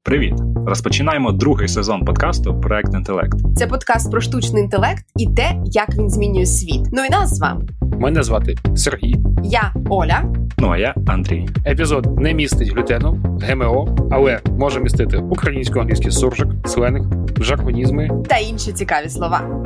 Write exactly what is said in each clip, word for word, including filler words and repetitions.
Привіт! Розпочинаємо другий сезон подкасту «Проект Інтелект». Це подкаст про штучний інтелект і те, як він змінює світ. Ну і нас з вами. Мене звати Сергій. Я Оля. Ну а я Андрій. Епізод не містить глютену, ГМО, але може містити українсько-англійський суржик, сленг, жаргонізми та інші цікаві слова.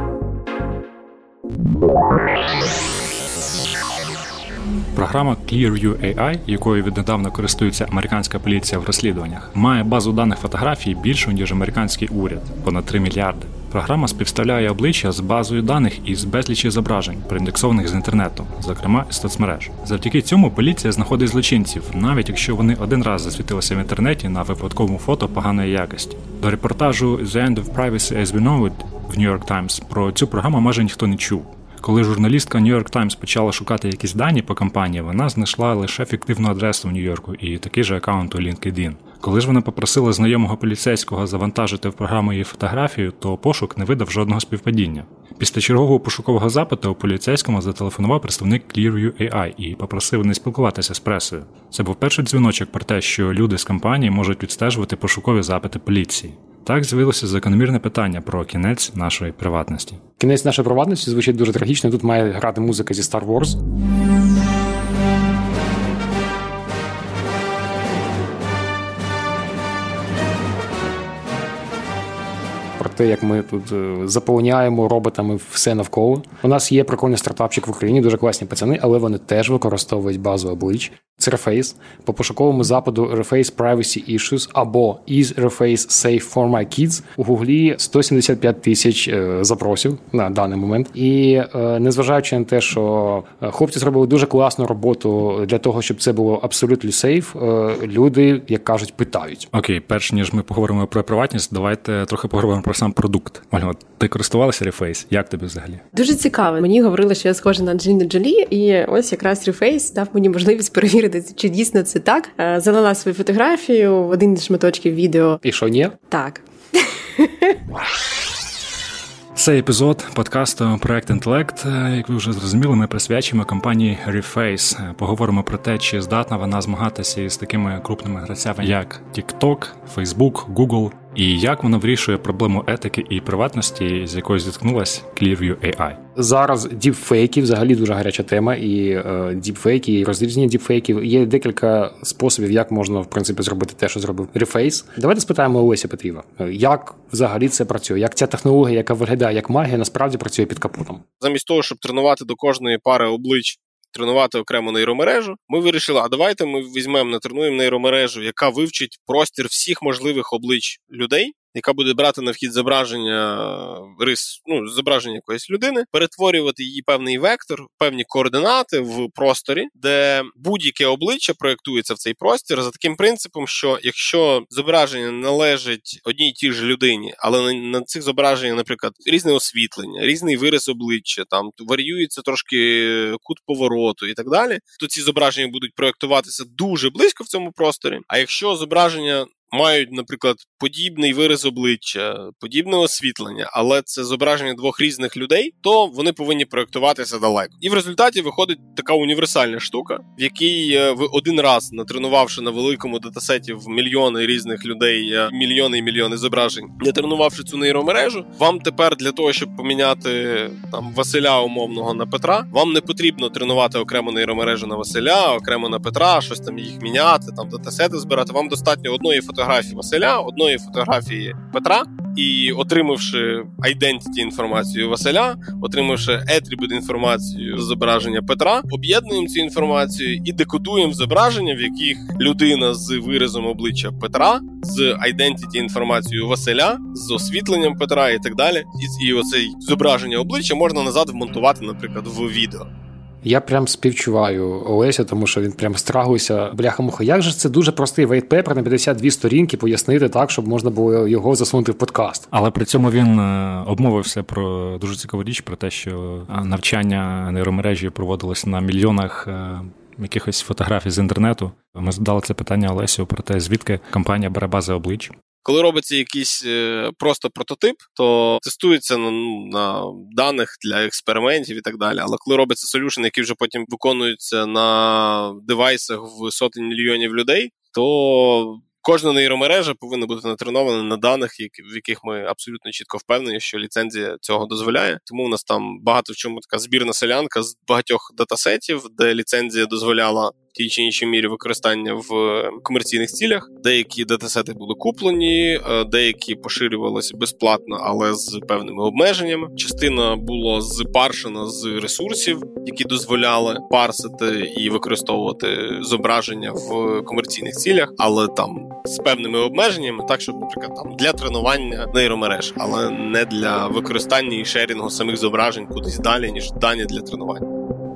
Програма Clearview ей ай, якою віднедавна користується американська поліція в розслідуваннях, має базу даних фотографій більшу, ніж американський уряд – понад три мільярди. Програма співставляє обличчя з базою даних із безлічі зображень, проіндексованих з інтернету, зокрема із соцмереж. Завдяки цьому поліція знаходить злочинців, навіть якщо вони один раз засвітилися в інтернеті на випадковому фото поганої якості. До репортажу «The End of Privacy as We Know It» в New York Times про цю програму майже ніхто не чув. Коли журналістка New York Times почала шукати якісь дані по кампанії, вона знайшла лише фіктивну адресу в Нью-Йорку і такий же аккаунт у LinkedIn. Коли ж вона попросила знайомого поліцейського завантажити в програму її фотографію, то пошук не видав жодного співпадіння. Після чергового пошукового запиту у поліцейському зателефонував представник Clearview ей ай і попросив не спілкуватися з пресою. Це був перший дзвіночок про те, що люди з кампанії можуть відстежувати пошукові запити поліції. Так з'явилося закономірне питання про кінець нашої приватності. Кінець нашої приватності звучить дуже трагічно. Тут має грати музика зі Star Wars. Про те, як ми тут заповняємо роботами все навколо. У нас є прикольний стартапчик в Україні, дуже класні пацани, але вони теж використовують базу облич. Це Reface. По пошуковому запиту Reface Privacy Issues або Is Reface Safe for My Kids у Гуглі сто сімдесят п'ять тисяч запросів на даний момент. І незважаючи на те, що хлопці зробили дуже класну роботу для того, щоб це було абсолютно сейф, люди, як кажуть, питають. Окей, перш ніж ми поговоримо про приватність, давайте трохи поговоримо про сам продукт. Ольга, ти користувалася Reface? Як тобі взагалі? Дуже цікаво. Мені говорили, що я схожа на Анджеліну Джолі, і ось якраз Reface дав мені можливість перевірити, чи дійсно це так. Залила свою фотографію в один із шматочків відео. І що, ні? Так. Цей епізод подкасту «Проект Інтелект», як ви вже зрозуміли, ми присвячуємо компанії Reface. Поговоримо про те, чи здатна вона змагатися із такими крупними гравцями, як TikTok, Facebook, Google, і як вона вирішує проблему етики і приватності, з якою зіткнулась Clearview ей ай. Зараз діпфейки взагалі дуже гаряча тема, і е, діпфейки, і розрізнення діпфейків. Є декілька способів, як можна, в принципі, зробити те, що зробив Reface. Давайте спитаємо Олеся Петріва, як взагалі це працює, як ця технологія, яка виглядає як магія, насправді працює під капотом. Замість того, щоб тренувати до кожної пари облич, тренувати окрему нейромережу, ми вирішили, а давайте ми візьмемо, натренуємо нейромережу, яка вивчить простір всіх можливих облич людей, яка буде брати на вхід зображення рис, ну, зображення якоїсь людини, перетворювати її певний вектор, певні координати в просторі, де будь-яке обличчя проєктується в цей простір за таким принципом, що якщо зображення належить одній тій ж людині, але на, на цих зображеннях, наприклад, різне освітлення, різний вираз обличчя, там варіюється трошки кут повороту і так далі, то ці зображення будуть проєктуватися дуже близько в цьому просторі. А якщо зображення мають, наприклад, подібний вираз обличчя, подібне освітлення, але це зображення двох різних людей, то вони повинні проєктуватися далеко. І в результаті виходить така універсальна штука, в якій ви один раз, натренувавши на великому датасеті в мільйони різних людей, мільйони і мільйони зображень, натренувавши цю нейромережу, вам тепер для того, щоб поміняти там Василя умовного на Петра, вам не потрібно тренувати окрему нейромережу на Василя, окремо на Петра, щось там їх міняти, там датасети збирати. Вам достатньо одної фотографії фотографії Василя, одної фотографії Петра, і отримавши identity інформацію Василя, отримавши attribute інформацію з зображення Петра, об'єднуємо цю інформацію і декодуємо зображення, в яких людина з виразом обличчя Петра, з identity інформацією Василя, з освітленням Петра і так далі. І, і оце зображення обличчя можна назад вмонтувати, наприклад, в відео. Я прям співчуваю Олеся, тому що він прям страгується. Бляха-муха, як же це дуже простий white paper на п'ятдесят дві сторінки пояснити так, щоб можна було його засунути в подкаст. Але при цьому він обмовився про дуже цікаву річ, про те, що навчання нейромережі проводилось на мільйонах якихось фотографій з інтернету. Ми задали це питання Олесю про те, звідки компанія бере бази облич. Коли робиться якийсь е, просто прототип, то тестується на, на даних для експериментів і так далі. Але коли робиться солюшн, який вже потім виконується на девайсах в сотень мільйонів людей, то кожна нейромережа повинна бути натренована на даних, в яких ми абсолютно чітко впевнені, що ліцензія цього дозволяє. Тому у нас там багато в чому така збірна селянка з багатьох датасетів, де ліцензія дозволяла в тій чи іншій мірі використання в комерційних цілях. Деякі датасети були куплені, деякі поширювалися безплатно, але з певними обмеженнями. Частина була запаршена з ресурсів, які дозволяли парсити і використовувати зображення в комерційних цілях, але там з певними обмеженнями, так, щоб, наприклад, там для тренування нейромереж, але не для використання і шерінгу самих зображень кудись далі, ніж дані для тренування.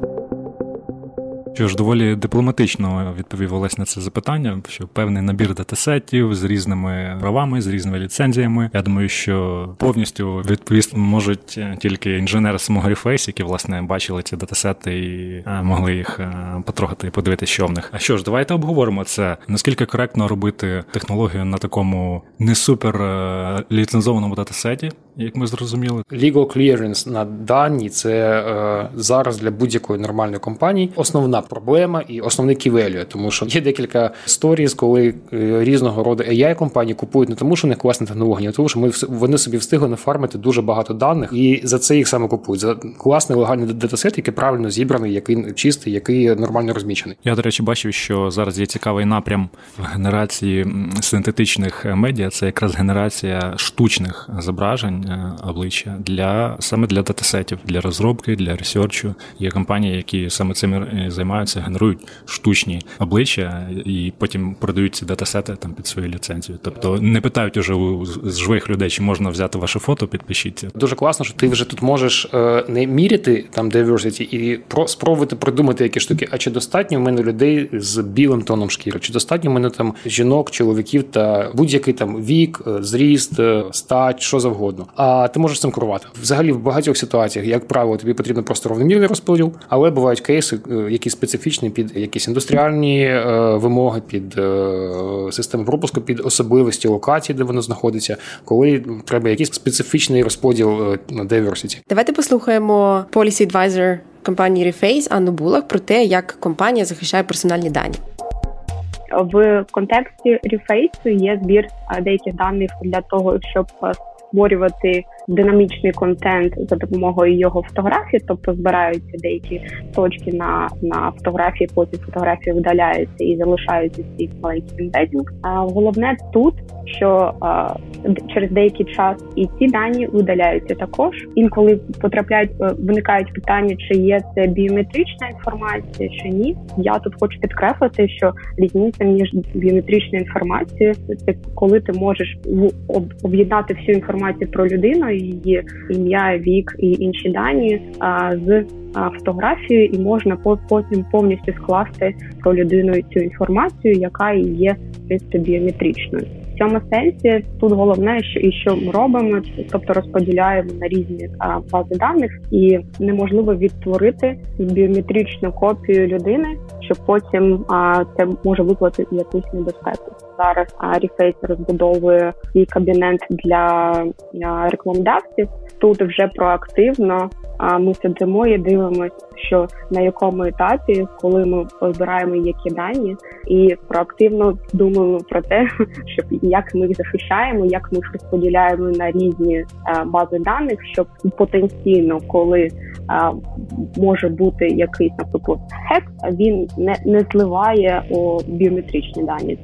Що ж, доволі дипломатично відповів Олесь на це запитання, що певний набір датасетів з різними правами, з різними ліцензіями. Я думаю, що повністю відповісти можуть тільки інженери самого Reface, які, власне, бачили ці датасети і могли їх потрогати і подивитися, що в них. А що ж, давайте обговоримо це. Наскільки коректно робити технологію на такому не супер ліцензованому датасеті, як ми зрозуміли? Legal clearance на дані – це е, зараз для будь-якої нормальної компанії основна проблема і основний key value, тому що є декілька сторіз, коли е, різного роду ей ай-компанії купують не тому, що у них класна технологія, а тому, що ми, вони собі встигли нафармити дуже багато даних, і за це їх саме купують. За класний легальний датасет, який правильно зібраний, який чистий, який нормально розмічений. Я, до речі, бачив, що зараз є цікавий напрям в генерації синтетичних медіа, це якраз генерація штучних зображень обличчя для саме для датасетів, для розробки, для ресерчу. Є компанії, які саме цим займаються, генерують штучні обличчя і потім продають ці датасети там під свою ліцензію. Тобто не питають уже у живих людей, чи можна взяти ваше фото, підпишіться. Дуже класно, що ти вже тут можеш не міряти там diversity і спробувати придумати які штуки, а чи достатньо в мене людей з білим тоном шкіри, чи достатньо в мене там жінок, чоловіків та будь-який там вік, зріст, стать, що завгодно. А ти можеш цим керувати. Взагалі в багатьох ситуаціях, як правило, тобі потрібно просто рівномірний розподіл, але бувають кейси, які специфічні під якісь індустріальні е, вимоги, під е, систему пропуску, під особливості локації, де воно знаходиться, коли треба якийсь специфічний розподіл е, на diversity. Давайте послухаємо policy advisor компанії Reface Анну Булах про те, як компанія захищає персональні дані. В контексті Reface є збір деяких даних для того, щоб створювати динамічний контент за допомогою його фотографій, тобто збираються деякі точки на, на фотографії, потім фотографії видаляються і залишаються ці маленькі ембедінг. А головне тут, що а, через деякий час і ці дані видаляються також. Інколи потрапляють, виникають питання, чи є це біометрична інформація, чи ні. Я тут хочу підкреслити, що різниця між біометричною інформацією – це коли ти можеш об'єднати всю інформацію про людину, її ім'я, вік і інші дані а, з а, фотографією, і можна потім повністю скласти про людину цю інформацію, яка і є в принципі біометричною. В цьому сенсі тут головне, що і що ми робимо, тобто розподіляємо на різні а, бази даних, і неможливо відтворити біометричну копію людини, щоб потім а, це може викликати якусь небезпеку. Зараз Reface розбудовує свій кабінет для рекламодавців. Тут вже проактивно ми сидимо і дивимося, що на якому етапі, коли ми збираємо які дані, і проактивно думаємо про те, щоб як ми їх захищаємо, як ми їх розподіляємо на різні бази даних, щоб потенційно, коли може бути якийсь, наприклад, хек, він не, не зливає у біометричні дані.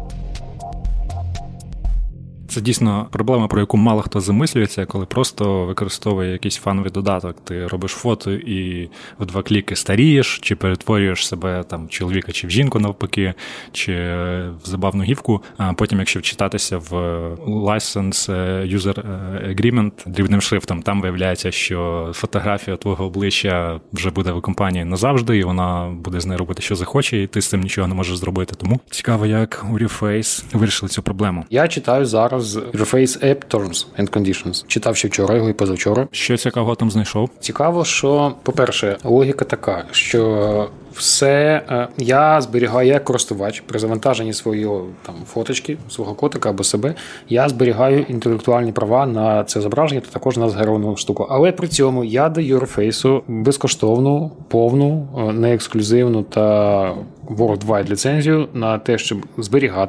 Це дійсно проблема, про яку мало хто замислюється, коли просто використовує якийсь фановий додаток. Ти робиш фото і в два кліки старієш, чи перетворюєш себе там чоловіка чи в жінку навпаки, чи в забавну гівку. А потім, якщо вчитатися в License User Agreement дрібним шрифтом, там виявляється, що фотографія твого обличчя вже буде в компанії назавжди, і вона буде з нею робити, що захоче, і ти з цим нічого не можеш зробити. Тому цікаво, як у Reface вирішили цю проблему. Я читаю зараз з Reface App Terms and Conditions. Читав ще вчора його і позавчора. Що цікавого там знайшов? Цікаво, що, по-перше, логіка така, що все я зберігаю як користувач при завантаженні своєї там фоточки, свого котика або себе, я зберігаю інтелектуальні права на це зображення та також на згенеровану штуку. Але при цьому я даю Reface безкоштовну, повну, неексклюзивну та worldwide ліцензію на те, щоб зберігати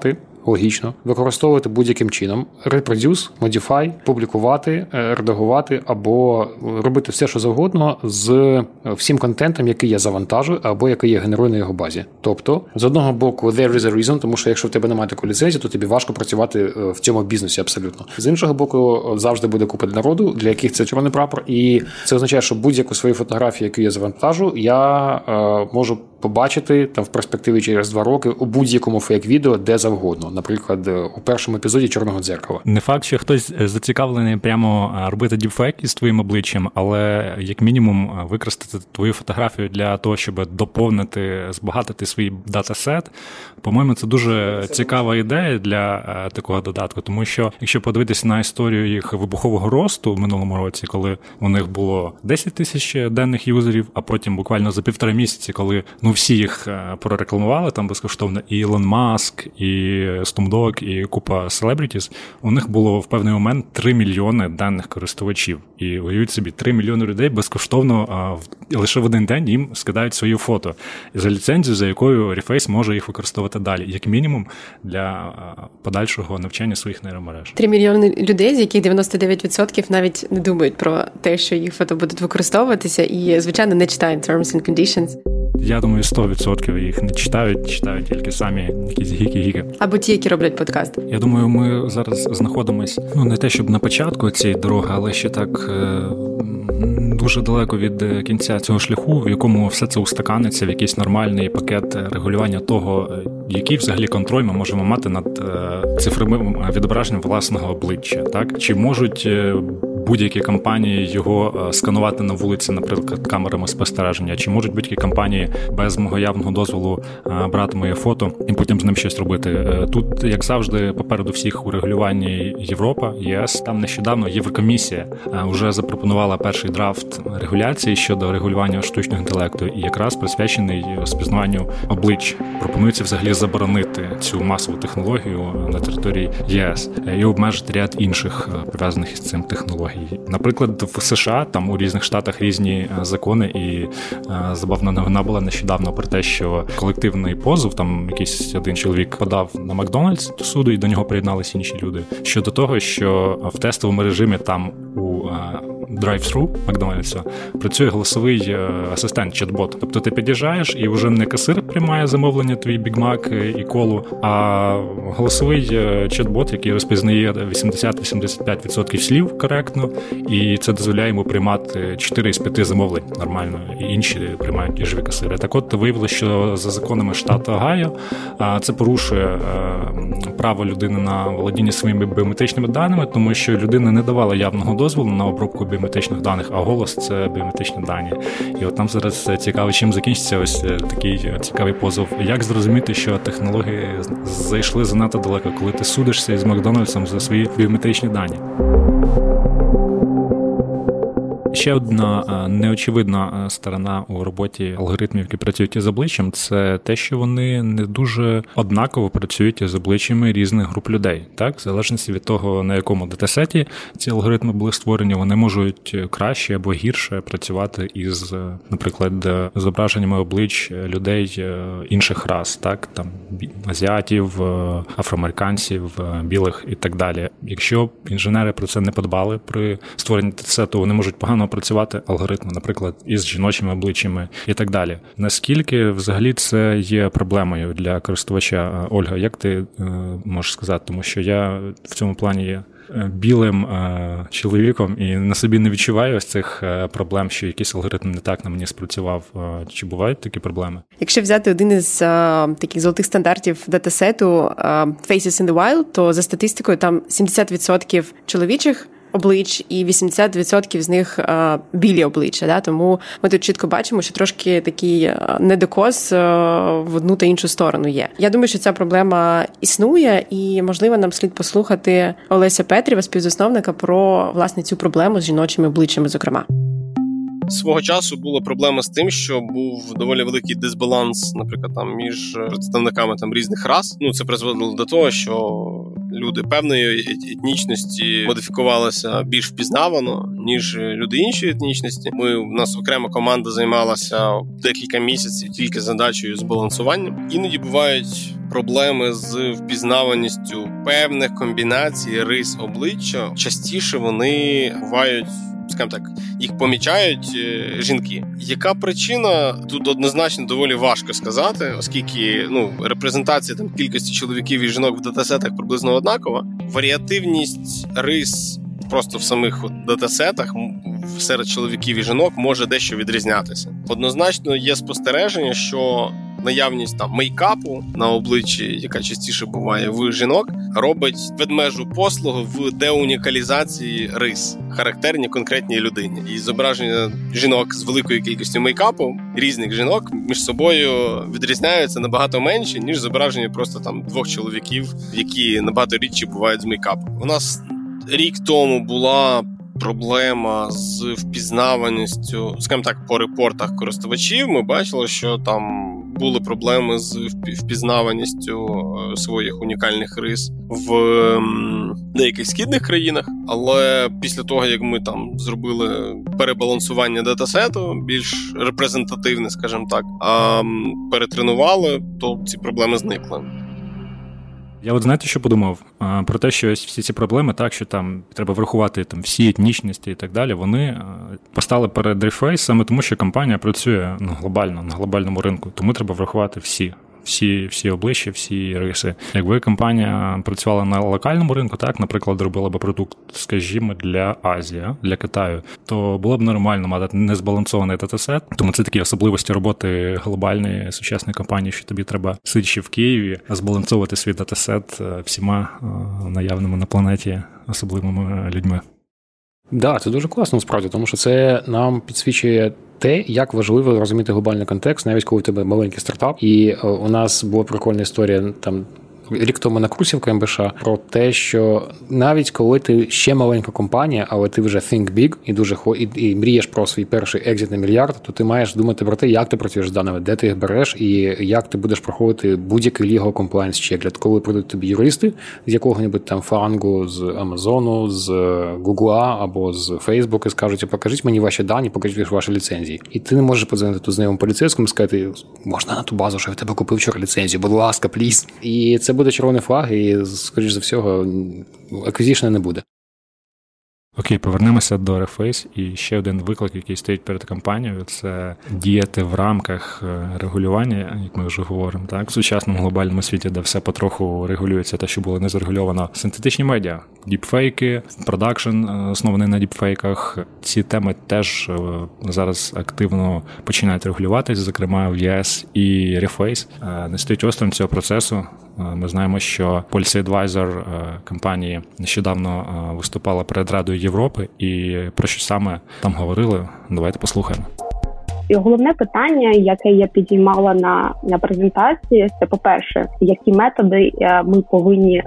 логічно, використовувати будь-яким чином, reproduce, modify, публікувати, редагувати або робити все, що завгодно з всім контентом, який я завантажую або який я генерую на його базі. Тобто, з одного боку, there is a reason, тому що якщо в тебе немає такої ліцензії, то тобі важко працювати в цьому бізнесі абсолютно. З іншого боку, завжди буде купа народу, для яких це червоний прапор, і це означає, що будь-яку свою фотографію, яку я завантажу, я е, можу побачити там в перспективі через два роки у будь-якому фейк-відео де завгодно. Наприклад, у першому епізоді «Чорного дзеркала». Не факт, що хтось зацікавлений прямо робити діпфейк із твоїм обличчям, але як мінімум використати твою фотографію для того, щоб доповнити, збагатити свій датасет. По-моєму, це дуже цікава ідея для такого додатку, тому що якщо подивитися на історію їх вибухового росту в минулому році, коли у них було десять тисяч денних юзерів, а потім буквально за півтора місяці, коли ну всі їх прорекламували там безкоштовно, і Ілон Маск, і Стумдог, і купа селебрітіс, у них було в певний момент три мільйони денних користувачів. І уявіть собі, три мільйони людей безкоштовно а, лише в один день їм скидають свої фото за ліцензію, за якою Reface може їх використовувати далі, як мінімум для а, подальшого навчання своїх нейромереж. три мільйони людей, з яких дев'яносто дев'ять відсотків навіть не думають про те, що їх фото будуть використовуватися, і, звичайно, не читають terms and conditions. Я думаю, сто відсотків їх не читають, читають тільки самі якісь гіки-гіки. Або ті, які роблять подкаст. Я думаю, ми зараз знаходимось, ну, не те, щоб на початку цієї дороги, але ще так е- дуже далеко від кінця цього шляху, в якому все це устаканиться в якийсь нормальний пакет регулювання того, який взагалі контроль ми можемо мати над е- цифровим відображенням власного обличчя. Так? Чи можуть е- будь-які компанії його сканувати на вулиці, наприклад, камерами спостереження, чи можуть будь-які компанії без мого явного дозволу брати моє фото і потім з ним щось робити. Тут, як завжди, попереду всіх у регулюванні Європа, ЄС. Там нещодавно Єврокомісія вже запропонувала перший драфт регуляції щодо регулювання штучного інтелекту, і якраз присвячений розпізнаванню облич. Пропонується взагалі заборонити цю масову технологію на території ЄС і обмежити ряд інших пов'язаних із цим технологій. Наприклад, в США, там у різних штатах різні закони, і е, забавна новина була нещодавно про те, що колективний позов, там якийсь один чоловік подав на Макдональдс до суду, і до нього приєдналися інші люди, щодо того, що в тестовому режимі там у е, драйв-тру Макдональдса працює голосовий асистент, чат-бот. Тобто ти під'їжджаєш, і вже не касир приймає замовлення, твій бігмак і колу, а голосовий чат-бот, який розпізнає вісімдесят-вісімдесят п'ять відсотків слів коректно, і це дозволяє йому приймати чотири із п'яти замовлень нормально, і інші приймають живі касири. Так от виявилося, що за законами штату Огайо це порушує право людини на володіння своїми біометричними даними, тому що людина не давала явного дозволу на обробку біометричних даних, а голос – це біометричні дані. І от нам зараз цікаво, чим закінчиться ось такий цікавий позов. Як зрозуміти, що технології зайшли занадто далеко, коли ти судишся із Макдональдсом за свої біометричні дані? Ще одна неочевидна сторона у роботі алгоритмів, які працюють із обличчям, це те, що вони не дуже однаково працюють із обличчями різних груп людей. Так, в залежності від того, на якому датасеті ці алгоритми були створені, вони можуть краще або гірше працювати із, наприклад, зображеннями облич людей інших рас, так, там азіатів, афроамериканців, білих і так далі. Якщо інженери про це не подбали при створенні датасету, вони можуть погано працювати алгоритми, наприклад, із жіночими обличчями і так далі. Наскільки взагалі це є проблемою для користувача? Ольга, як ти е, можеш сказати? Тому що я в цьому плані є білим е, чоловіком і на собі не відчуваю ось цих е, проблем, що якийсь алгоритм не так на мені спрацював. Е, чи бувають такі проблеми? Якщо взяти один із е, таких золотих стандартів датасету е, Faces in the Wild, то за статистикою там сімдесят відсотків чоловічих облич і вісімдесят відсотків з них а, білі обличчя. Да? Тому ми тут чітко бачимо, що трошки такий недокос а, в одну та іншу сторону є. Я думаю, що ця проблема існує, і, можливо, нам слід послухати Олеся Петрєва, співзасновника, про, власне, цю проблему з жіночими обличчями, зокрема. Свого часу була проблема з тим, що був доволі великий дисбаланс, наприклад, там між представниками там різних рас. Ну, це призводило до того, що люди певної етнічності модифікувалися більш впізнавано, ніж люди іншої етнічності. Ми, у нас окрема команда займалася декілька місяців тільки задачею збалансування. Іноді бувають проблеми з впізнаваністю певних комбінацій рис обличчя. Частіше вони бувають, скажімо так, їх помічають жінки. Яка причина? Тут однозначно доволі важко сказати, оскільки ну, репрезентація там кількості чоловіків і жінок в датасетах приблизно однакова. Варіативність рис просто в самих датасетах серед чоловіків і жінок може дещо відрізнятися. Однозначно є спостереження, що наявність там мейкапу на обличчі, яка частіше буває в жінок, робить ведмежу послугу в деунікалізації рис, характерні конкретній людині. І зображення жінок з великою кількістю мейкапу, різних жінок, між собою відрізняються набагато менше, ніж зображення просто там двох чоловіків, які набагато рідше бувають з мейкапом. У нас рік тому була проблема з впізнаваністю, скажімо так, по репортах користувачів. Ми бачили, що там були проблеми з впізнаваністю своїх унікальних рис в деяких східних країнах, але після того, як ми там зробили перебалансування датасету, більш репрезентативне, скажімо так, а перетренували, то ці проблеми зникли. Я от знаєте, що подумав? А, про те, що всі ці проблеми, так, що там треба врахувати там, всі етнічності і так далі, вони а, постали перед Reface саме тому, що компанія працює ну, глобально, на глобальному ринку, тому треба врахувати всі. Всі, всі обличчя, всі риси. Якби компанія працювала на локальному ринку, так, наприклад, робила би продукт, скажімо, для Азії, для Китаю, то було б нормально мати незбалансований датасет. Тому це такі особливості роботи глобальної сучасної компанії, що тобі треба, сидячи в Києві, збалансовувати свій датасет всіма наявними на планеті особливими людьми. Так, да, це дуже класно, насправді, тому що це нам підсвічує те, як важливо розуміти глобальний контекст, навіть коли у тебе маленький стартап. І у нас була прикольна історія там рік тому на курсі в КМБШ про те, що навіть коли ти ще маленька компанія, але ти вже think big і дуже і, і мрієш про свій перший екзит на мільярд, то ти маєш думати про те, як ти працюєш з даними, де ти їх береш і як ти будеш проходити будь-який legal compliance check. Коли прийдуть тобі юристи з якого-небудь там фангу, з Амазону, з Гугла або з Фейсбуку і скажуть, покажіть мені ваші дані, покажіть ваші ліцензії. І ти не можеш подзвонити тут знайомому поліцейському і сказати, можна на ту базу, що я в тебе купив вчора ліцензію, будь ласка, пліз. І це буде червоний флаг, і, скоріш за всього, аквізішна не буде. Окей, повернемося до Reface. І ще один виклик, який стоїть перед компанією, це діяти в рамках регулювання, як ми вже говоримо, так, в сучасному глобальному світі, де все потроху регулюється, те, що було не зарегульовано. Синтетичні медіа, діпфейки, продакшн, оснований на діпфейках. Ці теми теж зараз активно починають регулюватись, зокрема в ЄС, і Reface не стоїть осторонь цього процесу. Ми знаємо, що Policy Advisor компанії нещодавно виступала перед Радою Європи, і про що саме там говорили, давайте послухаємо. І головне питання, яке я підіймала на, на презентації, це, по-перше, які методи ми повинні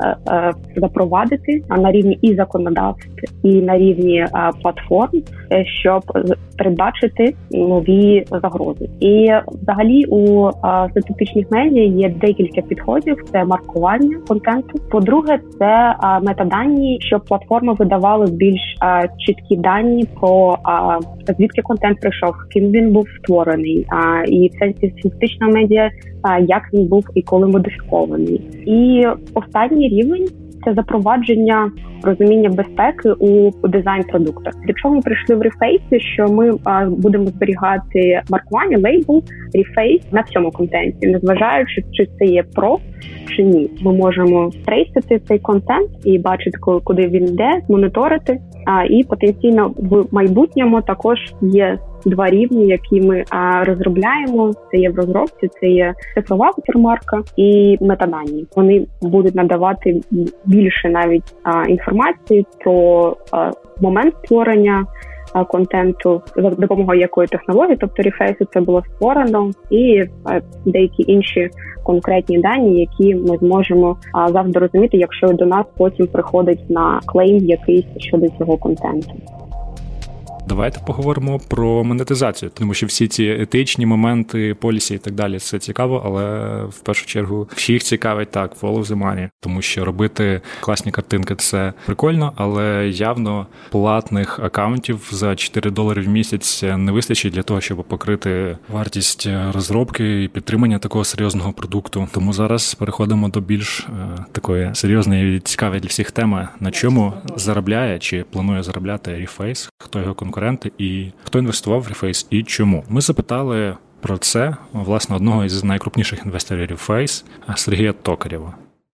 запровадити на рівні і законодавств, і на рівні платформ, щоб передбачити нові загрози. І взагалі у синтетичних медіа є декілька підходів. Це маркування контенту. По-друге, це метадані, щоб платформи видавали більш чіткі дані про звідки контент прийшов, ким він був створений, а, і це синтетична медіа, а, як він був і коли модифікований. І останній рівень – це запровадження розуміння безпеки у дизайн продукту. Якщо ми прийшли в Reface, що ми а, будемо зберігати маркування, лейбл Reface на всьому контенті, незважаючи, чи це є про, чи ні. Ми можемо трейсити цей контент і бачити, куди він йде, моніторити, а, і потенційно в майбутньому також є два рівні, які ми а, розробляємо. Це є в розробці, це є цифрова ватермарка і метадані. Вони будуть надавати більше навіть а, інформації про а, момент створення а, контенту, за допомогою якої технології, тобто Reface це було створено, і а, деякі інші конкретні дані, які ми зможемо а, завжди розуміти, якщо до нас потім приходить на клейм якийсь щодо цього контенту. Давайте поговоримо про монетизацію, тому що всі ці етичні моменти, полісі і так далі, це цікаво, але в першу чергу всіх цікавить так, follow the money, тому що робити класні картинки – це прикольно, але явно платних акаунтів за чотири долари в місяць не вистачить для того, щоб покрити вартість розробки і підтримання такого серйозного продукту. Тому зараз переходимо до більш е, такої серйозної і цікавої для всіх теми, на чому заробляє чи планує заробляти Reface, хто його конкуренти і хто інвестував в Reface і чому. Ми запитали про це, власне, одного із найкрупніших інвесторів Reface, Сергія Токарєва.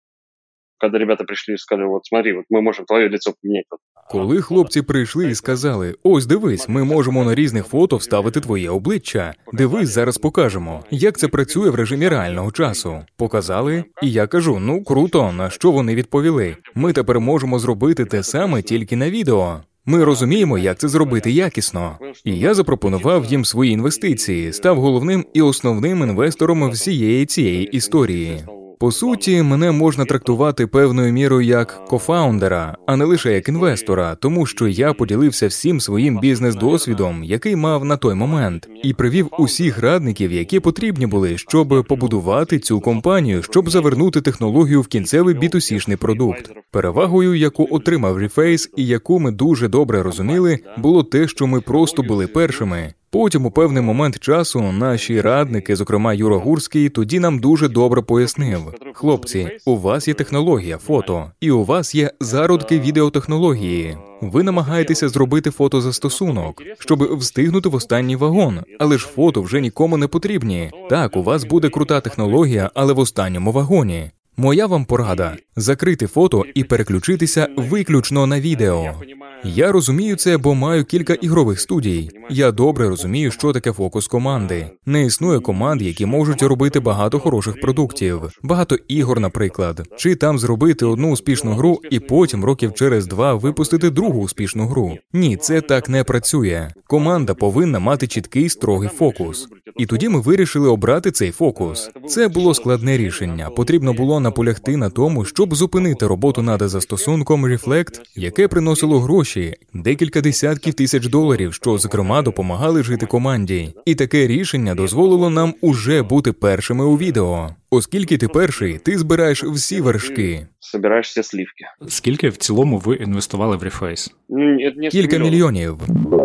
Когда ребята пришли и сказали, вот смотри, вот мы можем твое лицо поменять. Коли хлопці прийшли і сказали, ось дивись, ми можемо на різних фото вставити твоє обличчя. Дивись, зараз покажемо, як це працює в режимі реального часу. Показали, і я кажу, ну круто, на що вони відповіли. Ми тепер можемо зробити те саме тільки на відео. Ми розуміємо, як це зробити якісно. І я запропонував їм свої інвестиції, став головним і основним інвестором всієї цієї історії. По суті, мене можна трактувати певною мірою як кофаундера, а не лише як інвестора, тому що я поділився всім своїм бізнес-досвідом, який мав на той момент, і привів усіх радників, які потрібні були, щоб побудувати цю компанію, щоб завернути технологію в кінцевий бі ту сі-шний продукт. Перевагою, яку отримав Reface і яку ми дуже добре розуміли, було те, що ми просто були першими. Потім у певний момент часу наші радники, зокрема Юра Гурський, тоді нам дуже добре пояснив. Хлопці, у вас є технологія фото, і у вас є зародки відеотехнології. Ви намагаєтеся зробити фотозастосунок, щоб встигнути в останній вагон, але ж фото вже нікому не потрібні. Так, у вас буде крута технологія, але в останньому вагоні. Моя вам порада – закрити фото і переключитися виключно на відео. Я розумію це, бо маю кілька ігрових студій. Я добре розумію, що таке фокус команди. Не існує команд, які можуть робити багато хороших продуктів. Багато ігор, наприклад. Чи там зробити одну успішну гру і потім років через два випустити другу успішну гру. Ні, це так не працює. Команда повинна мати чіткий, строгий фокус. І тоді ми вирішили обрати цей фокус. Це було складне рішення. Потрібно було наполягти на тому, щоб зупинити роботу над застосунком Reflect, яке приносило гроші, декілька десятків тисяч доларів, що, зокрема, допомагали жити команді. І таке рішення дозволило нам уже бути першими у відео. Оскільки ти перший, ти збираєш всі вершки. Собираєш всі слівки. Скільки в цілому ви інвестували в Reface? Кілька мільйонів.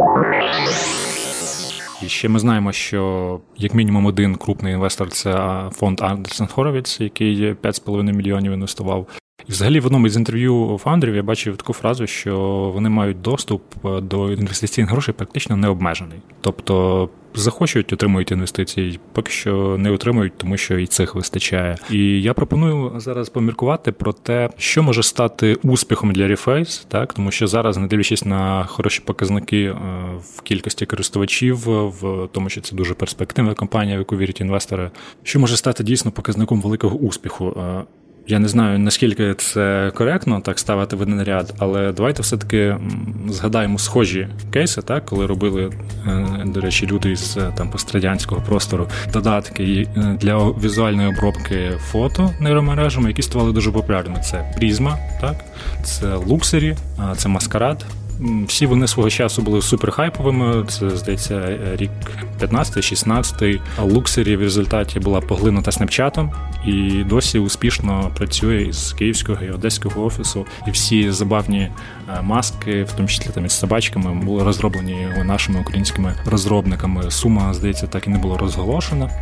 І ще ми знаємо, що як мінімум один крупний інвестор – це фонд Андерсен Хоровіц, який п'ять з половиною мільйонів інвестував. І взагалі в одному із інтерв'ю фаундерів я бачив таку фразу, що вони мають доступ до інвестиційних грошей практично необмежений. Тобто захочуть, отримують інвестиції, поки що не отримують, тому що і цих вистачає. І я пропоную зараз поміркувати про те, що може стати успіхом для Reface, так? Тому що зараз, не дивлячись на хороші показники в кількості користувачів, в тому, що це дуже перспективна компанія, в яку вірять інвестори, що може стати дійсно показником великого успіху. Я не знаю, наскільки це коректно так ставити в один ряд, але давайте все-таки згадаємо схожі кейси, так, коли робили, до речі, люди з там пострадянського простору додатки для візуальної обробки фото нейромережами, які ставали дуже популярними. Це Prisma, так, це Luxury, це Masquerade. Всі вони свого часу були суперхайповими, це, здається, рік п'ятнадцятий-шістнадцятий, а Luxury в результаті була поглинута Снепчатом і досі успішно працює із київського і одеського офісу. І всі забавні маски, в тому числі там із собачками, були розроблені нашими українськими розробниками. Сума, здається, так і не була розголошена,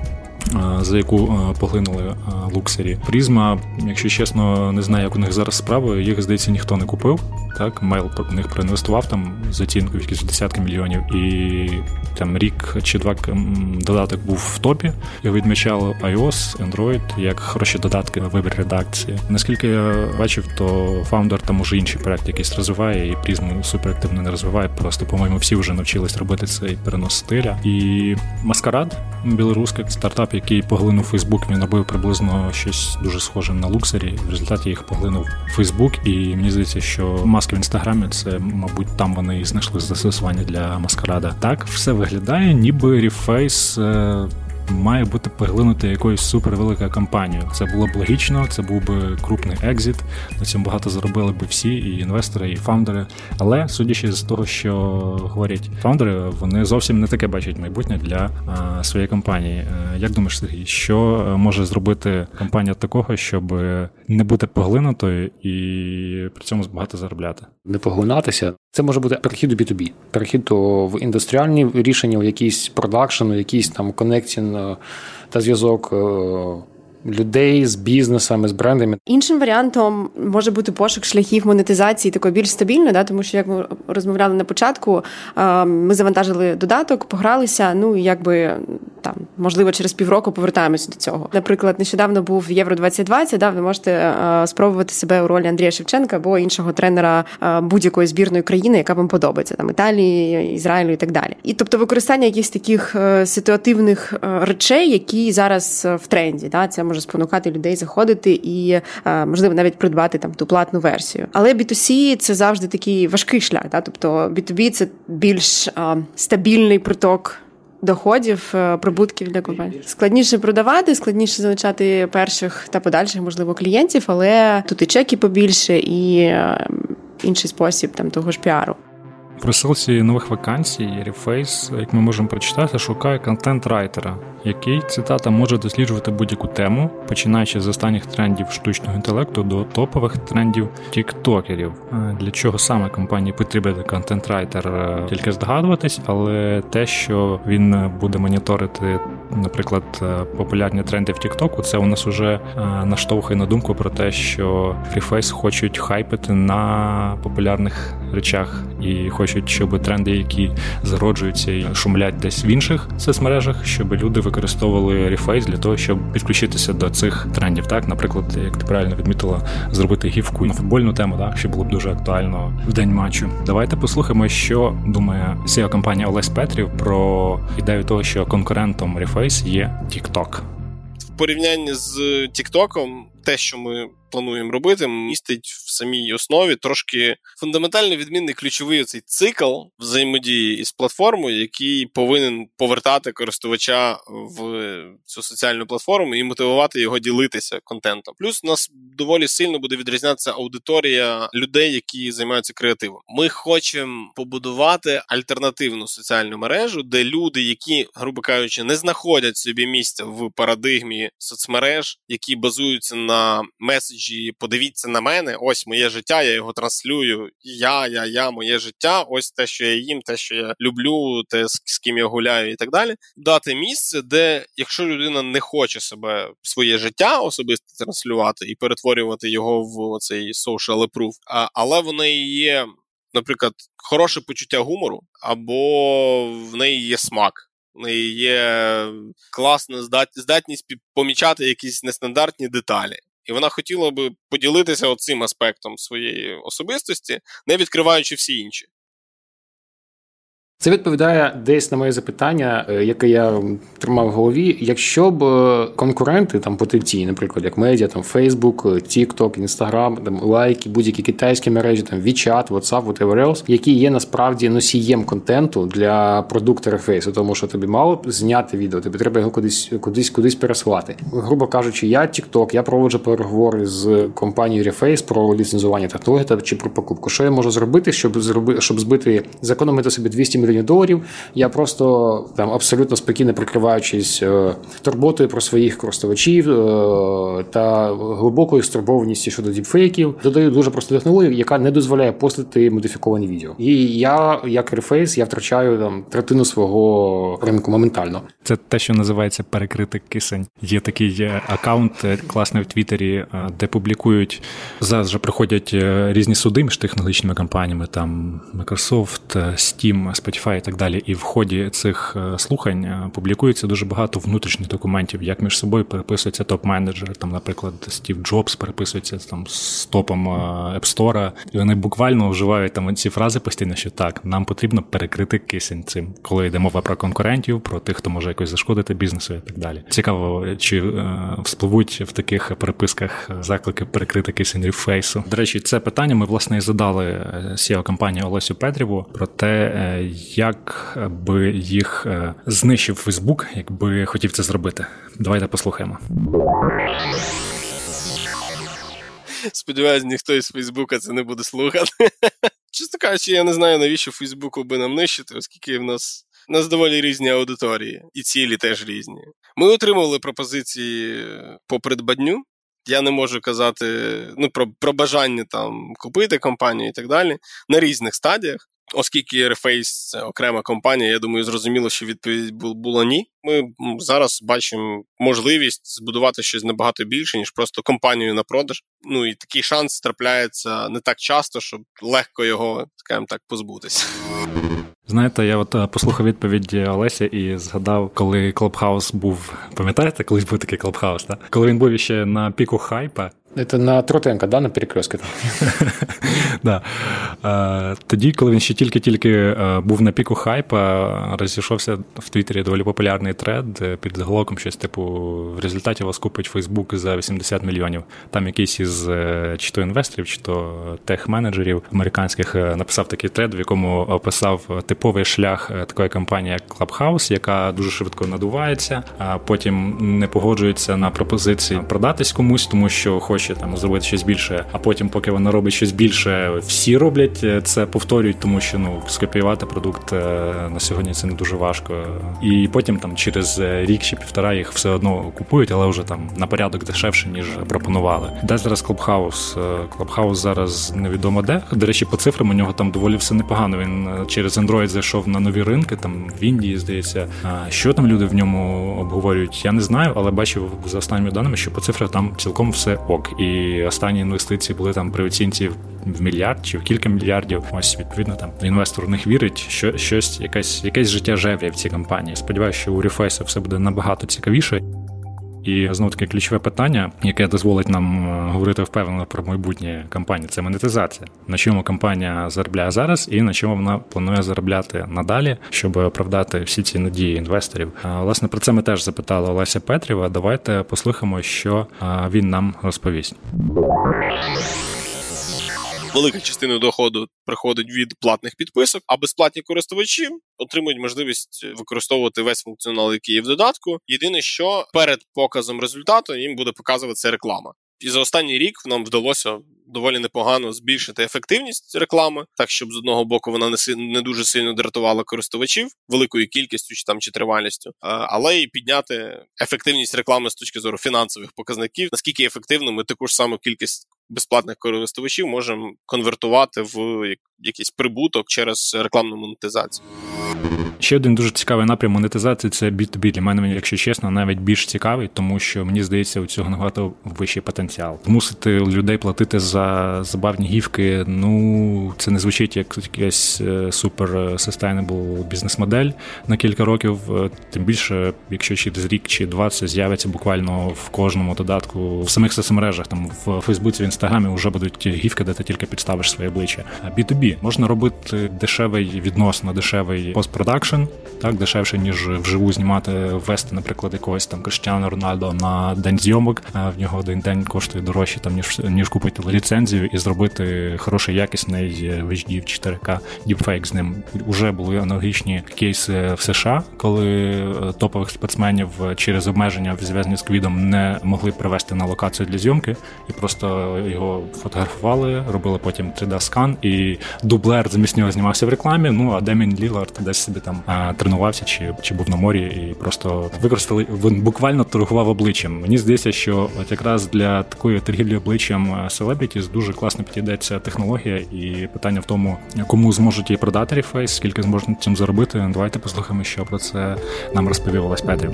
за яку поглинули Luxury. Prisma, якщо чесно, не знаю, як у них зараз справи, їх, здається, ніхто не купив. Так, Mail у них проінвестував там з оцінкою в якісь десятки мільйонів, і там рік чи два додаток був в топі, його відмічало iOS, Android, як хороші додатки на вибір редакції. Наскільки я бачив, то фаундер там уже інший проект якийсь розвиває, і Prisma суперактивно не розвиває, просто, по-моєму, всі вже навчились робити цей перенос стиля. І Masquerade, білоруський стартап, який поглинув Facebook, він робив приблизно щось дуже схоже на Luxury, в результаті їх поглинув Facebook, і мені здається, що маски в Інстаграмі, це, мабуть, там вони і знайшли застосування для Masquerade. Так, все виглядає, ніби Reface має бути поглинути якоюсь супервеликою компанією. Це було б логічно, це був би крупний екзит, на цьому багато заробили б всі, і інвестори, і фаундери. Але, судячи з того, що говорять фаундери, вони зовсім не таке бачать майбутнє для а, своєї компанії. Як думаєш, Сергій, що може зробити компанія такого, щоб не бути поглинутою і при цьому багато заробляти? Не поглинатися. Це може бути перехід у бі ту бі, перехід в індустріальні рішення, в якийсь продакшн, якийсь там коннектінг та зв'язок людей з бізнесами, з брендами. Іншим варіантом може бути пошук шляхів монетизації такої більш стабільної, да, тому що, як ми розмовляли на початку, ми завантажили додаток, погралися, ну і якби там, можливо, через півроку повертаємося до цього. Наприклад, нещодавно був Євро двадцять двадцять, да, ви можете спробувати себе у ролі Андрія Шевченка або іншого тренера будь-якої збірної країни, яка вам подобається, там Італії, Ізраїлю і так далі. І тобто використання якихось таких ситуативних речей, які зараз в тренді, да, це може спонукати людей заходити і, можливо, навіть придбати там ту платну версію. Але бі ту сі – це завжди такий важкий шлях. Да? Тобто бі ту бі – це більш а, стабільний приток доходів, прибутків для компанії. Складніше продавати, складніше залучати перших та подальших, можливо, клієнтів, але тут і чеки побільше, і а, інший спосіб там того ж піару. В розсилці нових вакансій Reface, як ми можемо прочитати, шукає контент-райтера, який, цитата, може досліджувати будь-яку тему, починаючи з останніх трендів штучного інтелекту до топових трендів тіктокерів. Для чого саме компанії потрібен контент-райтер, тільки здогадуватись, але те, що він буде моніторити, наприклад, популярні тренди в тіктоку, це у нас уже наштовхує на думку про те, що Reface хочуть хайпити на популярних речах і хочуть, щоб тренди, які зароджуються і шумлять десь в інших соцмережах, щоб люди використовували Reface для того, щоб підключитися до цих трендів. Так, наприклад, як ти правильно відмітила, зробити гіфку на футбольну тему, так, що було б дуже актуально в день матчу. Давайте послухаємо, що думає сі і о-компанія Олесь Петрів про ідею того, що конкурентом Reface є TikTok. В порівнянні з TikTok, те, що ми плануємо робити, містить в самій основі трошки фундаментально відмінний ключовий цей цикл взаємодії із платформою, який повинен повертати користувача в цю соціальну платформу і мотивувати його ділитися контентом. Плюс у нас доволі сильно буде відрізнятися аудиторія людей, які займаються креативом. Ми хочемо побудувати альтернативну соціальну мережу, де люди, які, грубо кажучи, не знаходять собі місця в парадигмі соцмереж, які базуються на меседжі «подивіться на мене, ось моє життя, я його транслюю, я, я, я, моє життя, ось те, що я їм, те, що я люблю, те, з ким я гуляю і так далі». Дати місце, де, якщо людина не хоче себе, своє життя особисто транслювати і перетворювати його в цей social approve, але в неї є, наприклад, хороше почуття гумору, або в неї є смак, в неї є класна здатність помічати якісь нестандартні деталі. І вона хотіла би поділитися оцим аспектом своєї особистості, не відкриваючи всі інші. Це відповідає десь на моє запитання, яке я тримав в голові. Якщо б конкуренти, там потенційні, наприклад, як медіа, там Facebook, TikTok, Instagram, там лайки, будь-які китайські мережі, там WeChat, WhatsApp, whatever else, які є насправді носієм контенту для продукту Reface, тому що тобі мало зняти відео, тобі треба його кудись, кудись, кудись переслати. Грубо кажучи, я TikTok, я проводжу переговори з компанією Reface про ліцензування технологій чи про покупку. Що я можу зробити, щоб зробити, щоб збити, зекономити собі двісті мільйонів доларів, я просто там абсолютно спокійно прикриваючись е, турботою про своїх користувачів е, та глибокою стурбованістю щодо діпфейків, додаю дуже просту технологію, яка не дозволяє постити модифіковані відео. І я, як Reface, я втрачаю там третину свого ринку моментально. Це те, що називається перекритий кисень. Є такий аккаунт класний в Твіттері, де публікують, зараз вже приходять різні суди між технологічними компаніями, там Microsoft, Steam, Spotify і так далі. І в ході цих слухань публікується дуже багато внутрішніх документів, як між собою переписується топ-менеджер, там, наприклад, Стів Джобс переписується там з топом App Store, і вони буквально вживають там ці фрази постійно, що так, нам потрібно перекрити кисень цим, коли йде мова про конкурентів, про тих, хто може якось зашкодити бізнесу і так далі. Цікаво, чи е, вспливуть в таких переписках заклики перекрити кисень Reface. До речі, це питання ми, власне, і задали сі і о-компанії Олесю Петріву про те, як би їх знищив Фейсбук, якби хотів це зробити. Давайте послухаємо. Сподіваюсь, ніхто із Фейсбука це не буде слухати. Чесно кажучи, я не знаю, навіщо Фейсбуку би нам нищити, оскільки в нас, в нас доволі різні аудиторії, і цілі теж різні. Ми отримували пропозиції по придбанню. Я не можу казати ну, про, про бажання там, купити компанію і так далі на різних стадіях. Оскільки Reface – це окрема компанія, я думаю, зрозуміло, що відповідь була ні. Ми зараз бачимо можливість збудувати щось набагато більше, ніж просто компанію на продаж. Ну і такий шанс трапляється не так часто, щоб легко його, скажімо так, позбутися. Знаєте, я от послухав відповідь Олеся і згадав, коли Clubhouse був, пам'ятаєте, колись був такий Clubhouse, так? Коли він був ще на піку хайпа. Це на Трутенка, да, на перекрестку? Да. Тоді, коли він ще тільки-тільки був на піку хайпа, розійшовся в Твіттері доволі популярний тред під заголовком щось типу в результаті вас купить Фейсбук за вісімдесят мільйонів. Там якийсь із чи то інвесторів, чи то тех-менеджерів американських написав такий тред, в якому описав типовий шлях такої компанії, як Clubhouse, яка дуже швидко надувається, а потім не погоджується на пропозиції продатись комусь, тому що хоче там зробити щось більше, а потім, поки вона робить щось більше, всі роблять це, повторюють, тому що ну скопіювати продукт на сьогодні це не дуже важко. І потім там через рік чи півтора їх все одно купують, але вже там на порядок дешевше, ніж пропонували. Де зараз Clubhouse? Clubhouse зараз невідомо де. До речі, по цифрам у нього там доволі все непогано. Він через Android зайшов на нові ринки, там в Індії, здається. А що там люди в ньому обговорюють, я не знаю, але бачив за останніми даними, що по цифрах там цілком все ок. І останні інвестиції були там при оцінці в мільярд чи в кілька мільярдів. Ось, відповідно, там інвестор в них вірить, що щось, якесь, якесь життя жевріє в цій компанії. Сподіваюся, що у Reface все буде набагато цікавіше. І, знову-таки, ключове питання, яке дозволить нам говорити впевнено про майбутнє компанії, це монетизація. На чому компанія заробляє зараз і на чому вона планує заробляти надалі, щоб оправдати всі ці надії інвесторів. А, власне, про це ми теж запитали Олеся Петрєва. Давайте послухаємо, що він нам розповість. Велика частина доходу приходить від платних підписок, а безплатні користувачі отримують можливість використовувати весь функціонал, який є в додатку. Єдине, що перед показом результату їм буде показуватися реклама. І за останній рік нам вдалося доволі непогано збільшити ефективність реклами, так, щоб з одного боку вона не, не дуже сильно дратувала користувачів великою кількістю чи, там, чи тривалістю, але і підняти ефективність реклами з точки зору фінансових показників, наскільки ефективно ми таку ж саму кількість безплатних користувачів можемо конвертувати в якийсь прибуток через рекламну монетизацію. Ще один дуже цікавий напрям монетизації – це бі ту бі. Для мене, якщо чесно, навіть більш цікавий, тому що, мені здається, у цього набагато вищий потенціал. Змусити людей платити за забавні гівки, ну, це не звучить як якась супер sustainable бізнес-модель на кілька років. Тим більше, якщо через рік чи два це з'явиться буквально в кожному додатку, в самих соцмережах, там в Фейсбуці, в Інстаграмі вже будуть гівки, де ти тільки підставиш своє обличчя. А бі ту бі можна робити дешевий, відносно дешевий постпродакшн, так, дешевше, ніж вживу знімати, ввести, наприклад, якогось там Кріштіану Рональдо на день зйомок, а в нього один день коштує дорожче, там, ніж, ніж купити ліцензію і зробити хороший, якісний в ейч ді, в чотири ка діпфейк з ним. Уже були аналогічні кейси в США, коли топових спортсменів через обмеження, зв'язані з ковідом, не могли привезти на локацію для зйомки і просто його фотографували, робили потім три ді-скан, і дублер замість нього знімався в рекламі, ну, а Демін Лілард десь собі там а, тренувався чи, чи був на морі і просто використали, він буквально торгував обличчям. Мені здається, що от якраз для такої торгівлі обличчям селебрітіс дуже класно підійде ця технологія, і питання в тому, кому зможуть її продати Reface, скільки зможуть цим заробити. Давайте послухаємо, що про це нам розповів Олесь Петрів.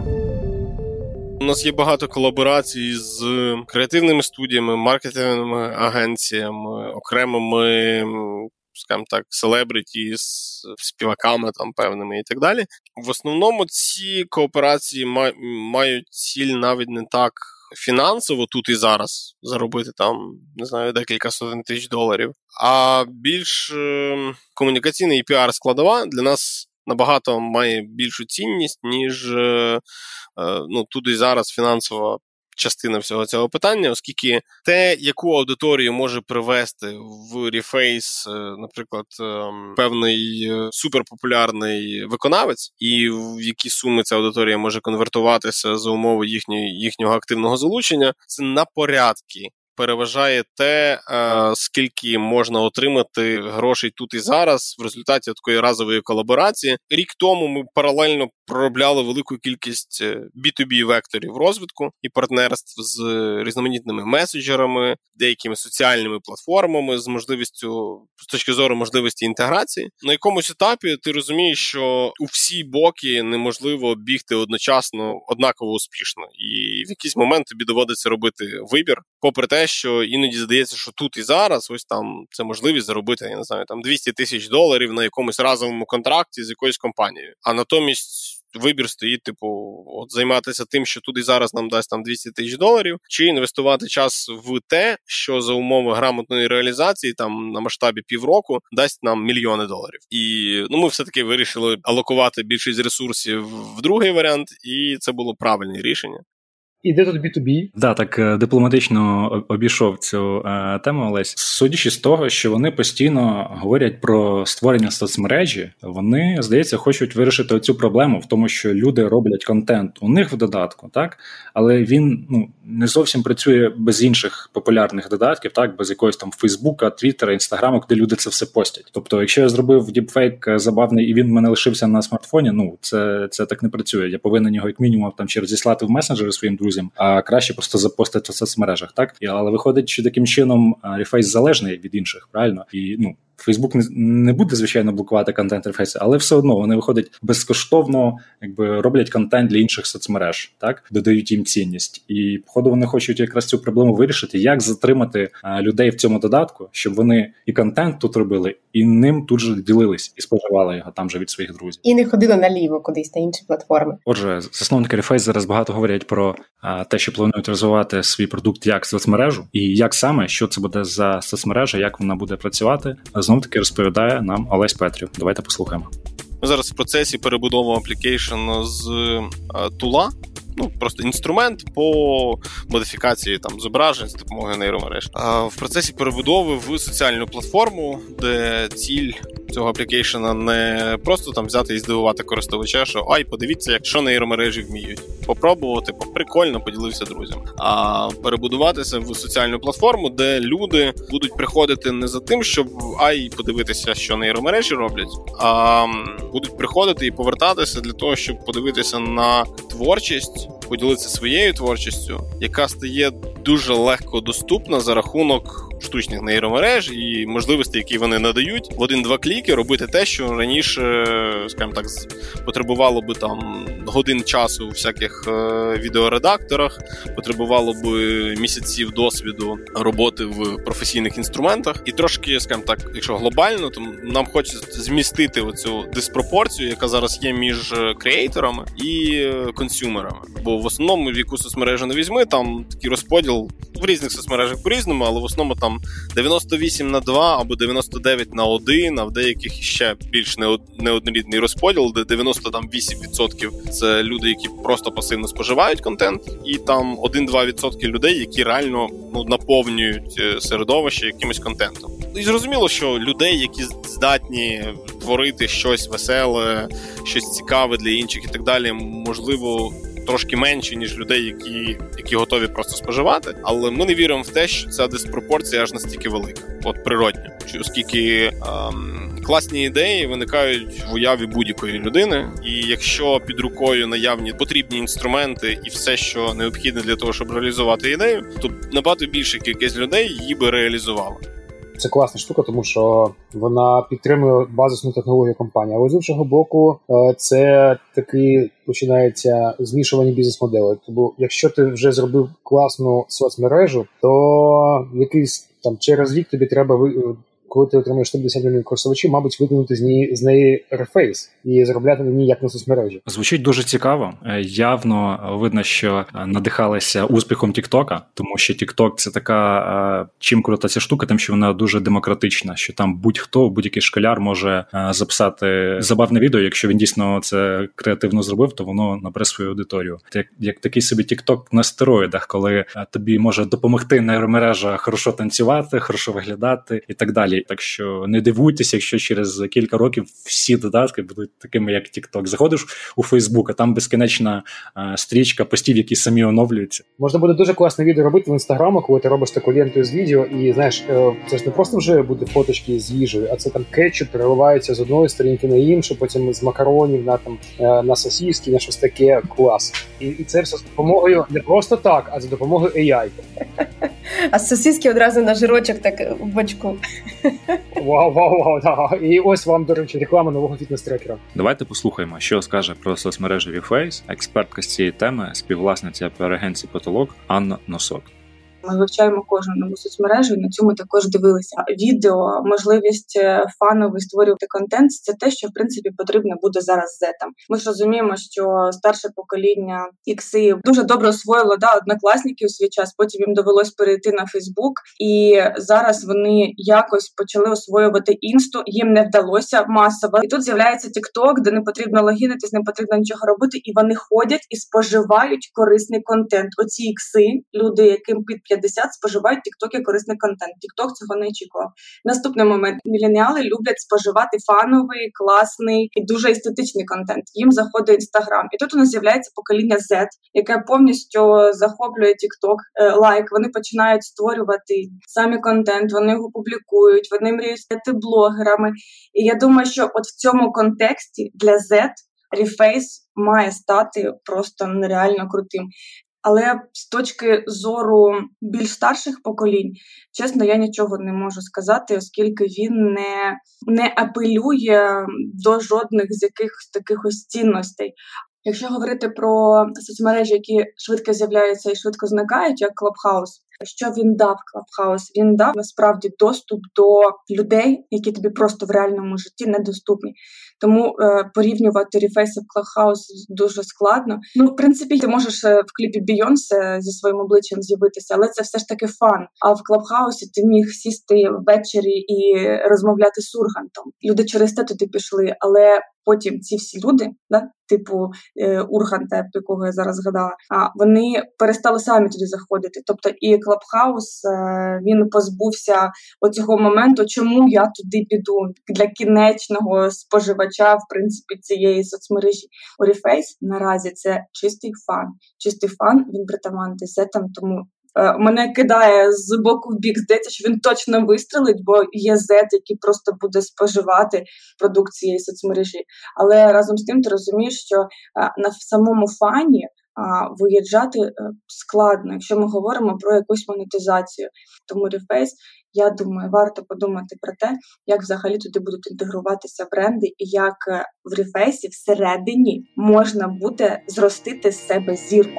У нас є багато колаборацій з креативними студіями, маркетинговими агенціями, окремими, скажімо так, селебриті з співаками там певними і так далі. В основному ці кооперації мають ціль навіть не так фінансово тут і зараз заробити там, не знаю, декілька сотень тисяч доларів, а більш комунікаційна і піар-складова для нас набагато має більшу цінність, ніж ну, тут і зараз фінансова частина всього цього питання, оскільки те, яку аудиторію може привести в Reface, наприклад, певний суперпопулярний виконавець, і в які суми ця аудиторія може конвертуватися за умови їхнього, їхнього активного залучення, це на порядки переважає те, скільки можна отримати грошей тут і зараз в результаті такої разової колаборації. Рік тому ми паралельно проробляли велику кількість бі ту бі-векторів розвитку і партнерств з різноманітними меседжерами, деякими соціальними платформами з можливістю, з точки зору можливості інтеграції. На якомусь етапі ти розумієш, що у всі боки неможливо бігти одночасно однаково успішно. І в якийсь момент тобі доводиться робити вибір, попри те, що іноді здається, що тут і зараз ось там це можливість заробити, я не знаю, там двісті тисяч доларів на якомусь разовому контракті з якоюсь компанією. А натомість вибір стоїть, типу, от займатися тим, що тут і зараз нам дасть там двісті тисяч доларів, чи інвестувати час в те, що за умови грамотної реалізації там на масштабі півроку дасть нам мільйони доларів. І ну, ми все-таки вирішили алокувати більшість ресурсів в другий варіант, і це було правильне рішення. І де тут бі ту бі? Да, так дипломатично обійшов цю е, тему, Олесь. Судячи з того, що вони постійно говорять про створення соцмережі, вони, здається, хочуть вирішити цю проблему в тому, що люди роблять контент у них в додатку, так? Але він ну, не зовсім працює без інших популярних додатків, так? Без якогось там Фейсбука, Твіттера, Інстаграму, де люди це все постять. Тобто, якщо я зробив діпфейк забавний і він в мене лишився на смартфоні, ну, це, це так не працює. Я повинен його як мінімум там чи розіслати в месенджери своїм друзям, а краще просто запостити в соцмережах, так? І, але виходить, що таким чином Reface залежний від інших, правильно? І, ну, Фейсбук не, не буде, звичайно, блокувати контент Reface, але все одно вони виходять безкоштовно, якби роблять контент для інших соцмереж, так? Додають їм цінність. І, походу, вони хочуть якраз цю проблему вирішити, як затримати а, людей в цьому додатку, щоб вони і контент тут робили, і ним тут же ділились, і споживали його там же від своїх друзів. І не ходили наліво кудись на інші платформи. Отже, засновники Reface зараз багато говорять про а, те, що планують розвивати свій продукт як соцмережу, і як саме, що це буде за соцмережа, як вона буде працювати. Знов-таки розповідає нам Олесь Петрів. Давайте послухаємо. Ми зараз в процесі перебудови аплікейшн з тула, ну, просто інструмент по модифікації там зображень з допомогою нейромереж. А в процесі перебудови в соціальну платформу, де ціль цього аплікейшена не просто там взяти і здивувати користувача, що ай, подивіться, як що нейромережі вміють. Попробувати, прикольно, поділився друзям. А перебудуватися в соціальну платформу, де люди будуть приходити не за тим, щоб ай, подивитися, що нейромережі роблять, а будуть приходити і повертатися для того, щоб подивитися на творчість, поділитися своєю творчістю, яка стає дуже легко доступна за рахунок штучних нейромереж і можливостей, які вони надають, в один-два кліки робити те, що раніше, скажімо так, потребувало би там годин часу у всяких відеоредакторах, потребувало би місяців досвіду роботи в професійних інструментах. І трошки, скажімо так, якщо глобально, то нам хочеться змістити оцю диспропорцію, яка зараз є між креаторами і консюмерами. Бо в основному, в яку соцмережу не візьми, там такий розподіл в різних соцмережах по-різному, але в основному там дев'яносто вісім на два або дев'яносто дев'ять на один, а в деяких ще більш неоднорідний розподіл, де дев'яносто вісім відсотків це люди, які просто пасивно споживають контент, і там один-два відсотки людей, які реально ну, наповнюють середовище якимось контентом. І зрозуміло, що людей, які здатні творити щось веселе, щось цікаве для інших і так далі, можливо, трошки менше, ніж людей, які, які готові просто споживати. Але ми не віримо в те, що ця диспропорція аж настільки велика. От природньо. Оскільки ем, класні ідеї виникають в уяві будь-якої людини. І якщо під рукою наявні потрібні інструменти і все, що необхідне для того, щоб реалізувати ідею, то набагато більша кількість людей її би реалізувала. Це класна штука, тому що вона підтримує базисну технологію компанії. Але з іншого боку, це таки починається змішування бізнес-моделей. Тобто, якщо ти вже зробив класну соцмережу, то якийсь там через рік тобі треба коли ти отримаєш сто п'ятдесят мільйонів користувачів, мабуть, виконати з неї, з неї рефейс і заробляти на ній як на соцмережі. Звучить дуже цікаво. Явно видно, що надихалися успіхом TikTok, тому що TikTok – це така, чим крута ця штука, тим, що вона дуже демократична, що там будь-хто, будь-який школяр може записати забавне відео, якщо він дійсно це креативно зробив, то воно набере свою аудиторію. Як, як такий собі TikTok на стероїдах, коли тобі може допомогти нейромережа хорошо танцювати, хорошо виглядати і так далі. Так що не дивуйтеся, якщо через кілька років всі додатки будуть такими, як TikTok. Заходиш у Facebook, а там безкінечна а, стрічка постів, які самі оновлюються. Можна буде дуже класне відео робити в Інстаграму, коли ти робиш таку ленту з відео, і, знаєш, це ж не просто вже буде фоточки з їжею, а це там кетчуп переливається з одної сторінки на іншу, потім з макаронів на, там, на сосиски, на щось таке. Клас. І, і це все з допомогою не просто так, а за допомогою ей ай. А сосиски одразу на жирочок так в бочку. Вау, вау, вау, да. І ось вам, до речі, реклама нового фітнес-трекера. Давайте послухаємо, що скаже про соцмережі VFace експертка з цієї теми, співвласниця піар-агенції «Потолок» Анна Носок. Ми вивчаємо кожну нову соцмережу, і на цьому також дивилися. Відео, можливість фаново створювати контент – це те, що, в принципі, потрібно буде зараз зетам. Ми ж розуміємо, що старше покоління ікси дуже добре освоїло да, однокласники у свій час, потім їм довелось перейти на Фейсбук, і зараз вони якось почали освоювати інсту, їм не вдалося масово. І тут з'являється TikTok, де не потрібно логінитись, не потрібно нічого робити, і вони ходять і споживають корисний контент. Оці ікси, люди, яким під п'ятдесят, споживають TikTok корисний контент. TikTok цього не очікував. Наступний момент. Міленіали люблять споживати фановий, класний і дуже естетичний контент. Їм заходить Instagram. І тут у нас з'являється покоління Z, яке повністю захоплює TikTok, лайк. Вони починають створювати самі контент, вони його публікують, вони мріють стати блогерами. І я думаю, що от в цьому контексті для Z Reface має стати просто нереально крутим. Але з точки зору більш старших поколінь, чесно, я нічого не можу сказати, оскільки він не, не апелює до жодних з якихось таких ось цінностей. Якщо говорити про соцмережі, які швидко з'являються і швидко зникають, як Clubhouse, що він дав Clubhouse? Він дав, насправді, доступ до людей, які тобі просто в реальному житті недоступні. Тому е, порівнювати Reface і Clubhouse дуже складно. Ну, в принципі, ти можеш в кліпі Бейонсе зі своїм обличчям з'явитися, але це все ж таки фан. А в Clubhouse ти міг сісти ввечері і розмовляти з Ургантом. Люди через те туди пішли, але потім ці всі люди, да, типу е, Урганта, якого я зараз згадала, а вони перестали самі туди заходити. Тобто і Clubhouse, е, він позбувся оцього моменту, чому я туди піду, для кінечного споживача, в принципі, цієї соцмережі. У Reface наразі це чистий фан. Чистий фан, він притаманний зетам, тому е, мене кидає з боку в бік, здається, що він точно вистрелить, бо є зет, який просто буде споживати продукт цієї соцмережі. Але разом з тим ти розумієш, що е, на самому фані а виїжджати складно, якщо ми говоримо про якусь монетизацію. Тому Reface, я думаю, варто подумати про те, як взагалі туди будуть інтегруватися бренди і як в Reface всередині можна буде зростити з себе зірку.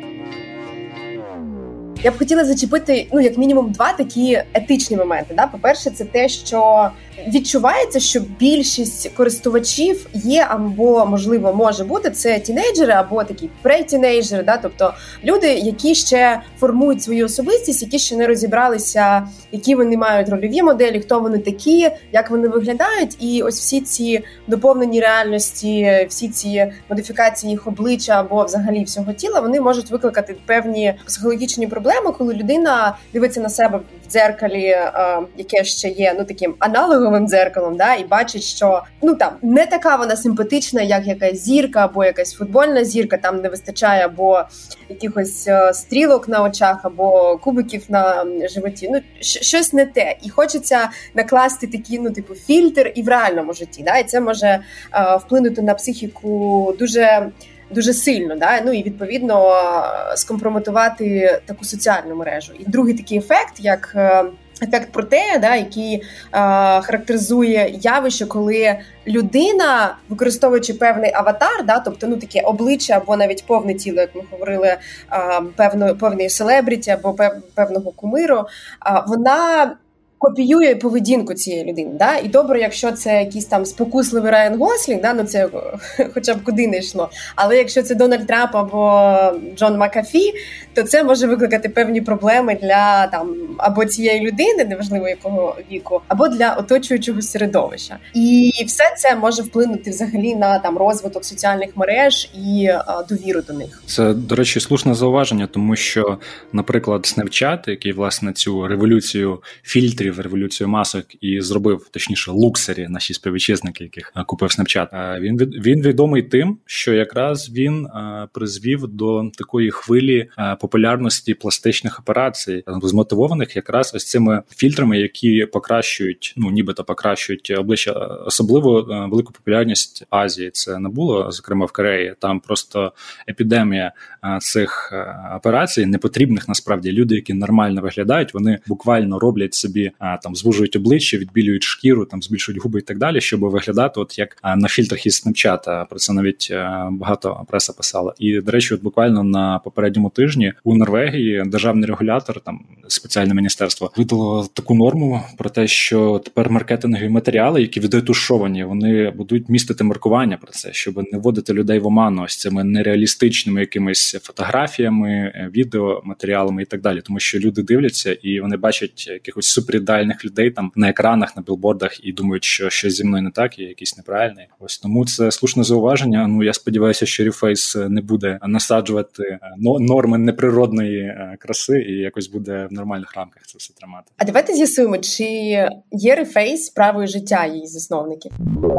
Я б хотіла зачепити, ну, як мінімум, два такі етичні моменти. Да? По-перше, це те, що відчувається, що більшість користувачів є або, можливо, може бути, це тінейджери або такі претінейджери, да? Тобто люди, які ще формують свою особистість, які ще не розібралися, які вони мають рольові моделі, хто вони такі, як вони виглядають. І ось всі ці доповнені реальності, всі ці модифікації їх обличчя або взагалі всього тіла, вони можуть викликати певні психологічні проблеми, коли людина дивиться на себе в дзеркалі, е, яке ще є, ну, таким аналоговим дзеркалом, да, і бачить, що, ну, там, не така вона симпатична, як якась зірка, або якась футбольна зірка, там не вистачає або якихось е, стрілок на очах, або кубиків на животі, ну, щ- щось не те. І хочеться накласти такий, ну, типу, фільтр і в реальному житті, да, і це може е, вплинути на психіку дуже дуже сильно, да? Ну і відповідно скомпрометувати таку соціальну мережу. І другий такий ефект, як ефект Протея, да, який е, характеризує явище, коли людина, використовуючи певний аватар, да, тобто ну таке обличчя або навіть повне тіло, як ми говорили, е, певно, певної селебріті або пев, певного кумиру, е, вона копіює поведінку цієї людини. Да? І добре, якщо це якийсь там спокусливий Райан Гослінг, да? Ну це хоча б куди не йшло. Але якщо це Дональд Трамп або Джон Макафі, то це може викликати певні проблеми для там або цієї людини, неважливо якого віку, або для оточуючого середовища. І все це може вплинути взагалі на там розвиток соціальних мереж і а, довіру до них. Це, до речі, слушне зауваження, тому що, наприклад, Snapchat, який, власне, цю революцію фільтрів, революцію масок і зробив, точніше, луксері, наші співвітчизники, яких купив Snapchat, він, він відомий тим, що якраз він призвів до такої хвилі популярності пластичних операцій, змотивованих якраз ось цими фільтрами, які покращують, ну, нібито покращують обличчя. Особливо велику популярність Азії це набуло, зокрема в Кореї. Там просто епідемія цих операцій, непотрібних насправді. Люди, які нормально виглядають, вони буквально роблять собі, там, звужують обличчя, відбілюють шкіру, там, збільшують губи і так далі, щоб виглядати от як на фільтрах із Snapchat. Про це навіть багато преса писала. І, до речі, от буквально на попередньому тижні у Норвегії державний регулятор, там спеціальне міністерство, видало таку норму про те, що тепер маркетингові матеріали, які відретушовані, вони будуть містити маркування про це, щоб не вводити людей в оману ось цими нереалістичними якимись фотографіями, відео, матеріалами і так далі. Тому що люди дивляться і вони бачать якихось суперідеальних людей там на екранах, на білбордах і думають, що щось зі мною не так, я якийсь неправильний. Ось тому це слушне зауваження. Ну, я сподіваюся, що Reface не буде насаджувати норми неприродної краси і якось буде в нормальних рамках це все тримати. А давайте з'ясуємо, чи є Reface справою життя її засновників?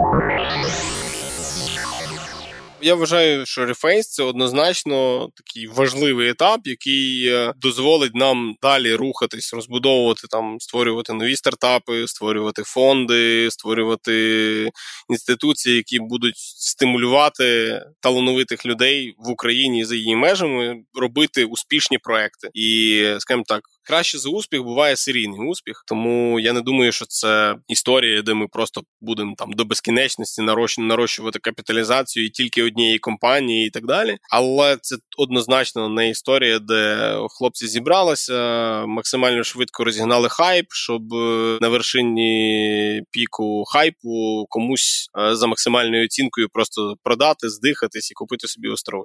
Я вважаю, що Reface – це однозначно такий важливий етап, який дозволить нам далі рухатись, розбудовувати, там, створювати нові стартапи, створювати фонди, створювати інституції, які будуть стимулювати талановитих людей в Україні і за її межами робити успішні проекти. І, скажімо так, краще за успіх буває серійний успіх, тому я не думаю, що це історія, де ми просто будемо там до безкінечності нарощувати капіталізацію і тільки однієї компанії і так далі. Але це однозначно не історія, де хлопці зібралися, максимально швидко розігнали хайп, щоб на вершині піку хайпу комусь за максимальною оцінкою просто продати, здихатись і купити собі острови.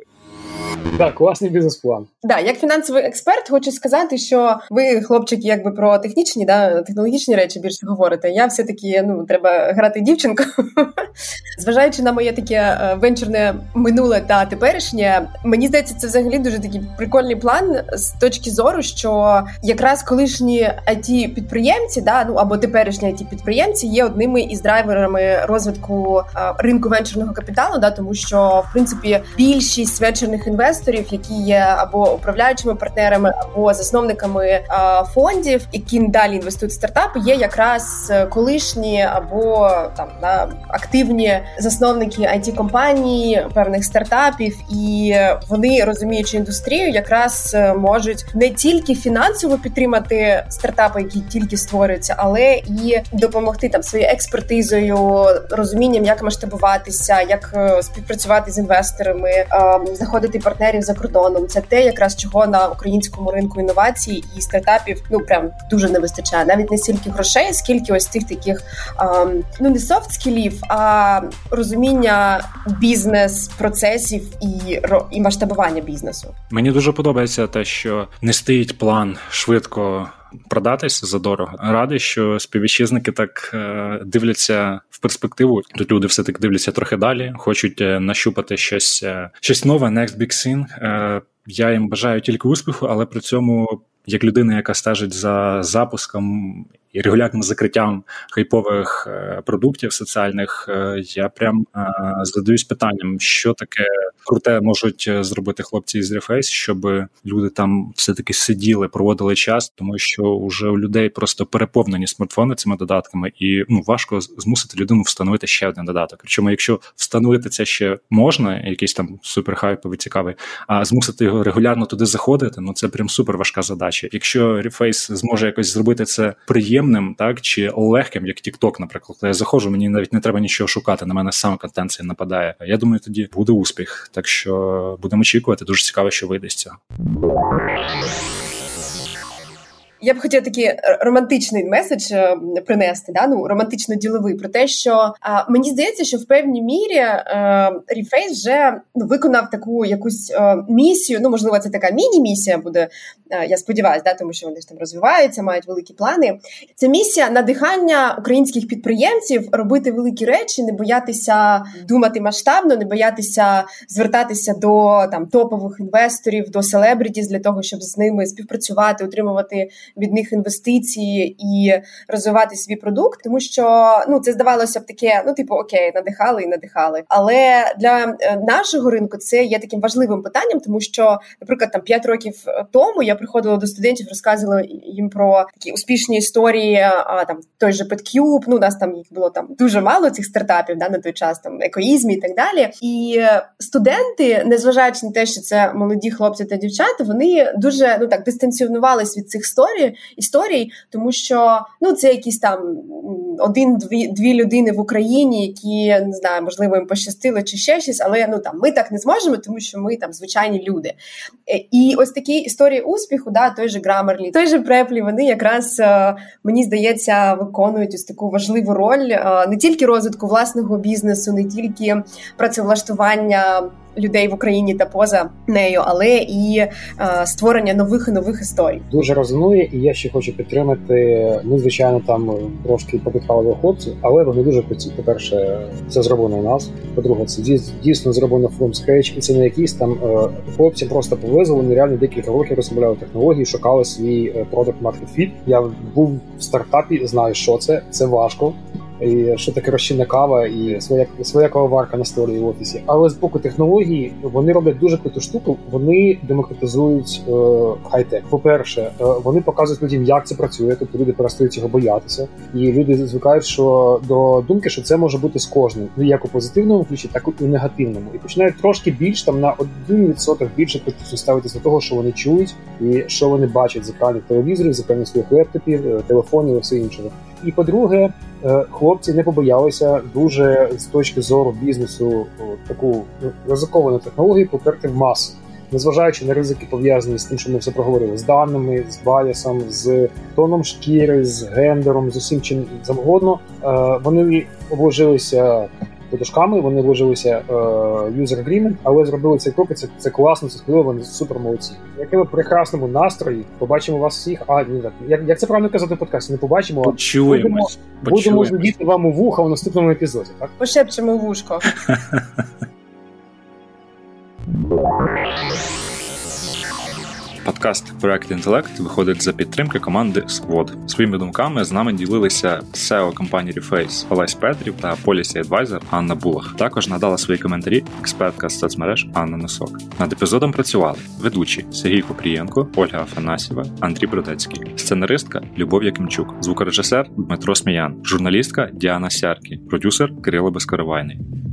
Так, класний бізнес-план. Да, як фінансовий експерт хочу сказати, що ви, хлопчики, якби про технічні, да, технологічні речі більше говорите. Я все-таки, ну, треба грати дівчинку. Зважаючи на моє таке венчурне минуле та теперішнє, мені здається, це взагалі дуже такий прикольний план з точки зору, що якраз колишні ай ті-підприємці, да, ну, або теперішні ай ті-підприємці є одними із драйверами розвитку а, ринку венчурного капіталу, да, тому що, в принципі, більшість венчурних інвесторів, які є або управляючими партнерами, або засновниками а, фондів, які далі інвестують в стартапи, є якраз колишні або там да, активні засновники ай ті-компаній, певних стартапів, і вони, розуміючи індустрію, якраз можуть не тільки фінансово підтримати стартапи, які тільки створюються, але і допомогти там своєю експертизою, розумінням, як масштабуватися, як співпрацювати з інвесторами, знаходити партнерів за кордоном. Це те, якраз чого на українському ринку інновацій і стартапів, ну, прям дуже не вистачає. Навіть не стільки грошей, скільки ось тих таких, ну, не софт-скілів, а розуміння бізнес-процесів і, і масштабування бізнесу. Мені дуже подобається те, що не стоїть план швидко продатись задорого. Радий, що співвітчизники так е, дивляться в перспективу. Тут люди все-таки дивляться трохи далі, хочуть е, нащупати щось, е, щось нове, next big thing. Е, я їм бажаю тільки успіху, але при цьому, як людина, яка стежить за запуском і регулярним закриттям хайпових е, продуктів соціальних, е, я прям е, задаюсь питанням, що таке круте можуть зробити хлопці із Reface, щоб люди там все-таки сиділи, проводили час, тому що вже у людей просто переповнені смартфони цими додатками, і ну, важко змусити людину встановити ще один додаток. Причому, якщо встановити це ще можна, якийсь там суперхайповий, цікавий, а змусити його регулярно туди заходити, ну це прям супер важка задача. Якщо Reface зможе якось зробити це приємним, так, чи легким, як TikTok, наприклад, коли я заходжу, мені навіть не треба нічого шукати, на мене сам контент цей нападає. Я думаю, тоді буде успіх. Так що будемо очікувати. Дуже цікаво, що вийде з цього. Я б хотіла такий романтичний меседж принести, да? Ну, романтично-діловий, про те, що а, мені здається, що в певній мірі Reface вже ну, виконав таку якусь а, місію, ну, можливо, це така міні-місія буде, а, я сподіваюся, да? Тому що вони ж там розвиваються, мають великі плани. Це місія надихання українських підприємців робити великі речі, не боятися думати масштабно, не боятися звертатися до там топових інвесторів, до селебритіс для того, щоб з ними співпрацювати, отримувати від них інвестиції і розвивати свій продукт, тому що ну це здавалося б таке, ну типу окей, надихали і надихали. Але для нашого ринку це є таким важливим питанням, тому що, наприклад, там п'ять років тому я приходила до студентів, розказувала їм про такі успішні історії, а, там той же PetCube, ну у нас там їх було там дуже мало цих стартапів, да, на той час там екоїзм і так далі. І студенти, незважаючи на те, що це молоді хлопці та дівчата, вони дуже ну так дистанціонувалися від цих історій, історій, тому що ну це якісь там один-дві дві людини в Україні, які не знаю, можливо, їм пощастило чи ще щось, але ну там ми так не зможемо, тому що ми там звичайні люди. І ось такі історії успіху, да, той же Grammarly, той же Preply, вони якраз мені здається виконують ось таку важливу роль не тільки розвитку власного бізнесу, не тільки працевлаштування людей в Україні та поза нею, але і е, створення нових і нових історій. Дуже резонує, і я ще хочу підтримати, ну, звичайно, там трошки попитали хлопці, але вони дуже круті. По-перше, це зроблено у нас. По-друге, це дійсно зроблено from scratch, і це не якісь там е, хлопці просто повезли, вони реально декілька років розробляли технології, шукали свій product market fit. Я був в стартапі, знаю, що це, це важко. І що таке розчинна кава і своя, своя кавоварка на столі в офісі. Але з боку технології вони роблять дуже круту штуку, вони демократизують е, хай-тек. По-перше, е, вони показують людям, як це працює, тобто люди перестають цього боятися. І люди звикають що, до думки, що це може бути з кожним. Ну, як у позитивному ключі, так і у негативному. І починають трошки більш, там на один відсоток більше критично ставитися до того, що вони чують і що вони бачать з екранів телевізорів, з екранів своїх лептопів, телефонів і все іншого. І по-друге, хлопці не побоялися дуже з точки зору бізнесу таку ризиковану технологію поперти в масу. Незважаючи на ризики, пов'язані з тим, що ми все проговорили, з даними, з байасом, з тоном шкіри, з гендером, з усім чим завгодно, вони обложилися подушками, вони вложилися е, user agreement, але зробили цей крок, і це, це класно, це складово, вони супер молодці. Якими прекрасному настрої побачимо вас всіх, а ні, так, як, як це правильно казати в подкасті, не побачимо, почуємось, будемо, будемо ждати вам у вуха в наступному епізоді, так? Пошепчемо в вушко. Подкаст «Проект Інтелект» виходить за підтримки команди Squad. Своїми думками з нами ділилися сі і о компанії Reface Олесь Петрів та Policy Advisor Анна Булах. Також надала свої коментарі експертка з соцмереж Анна Носок. Над епізодом працювали ведучі Сергій Купрієнко, Ольга Афанасьєва, Андрій Бродецький, сценаристка Любов Якимчук, звукорежисер Дмитро Сміян, журналістка Діана Сяркі, продюсер Кирило Безкоровайний.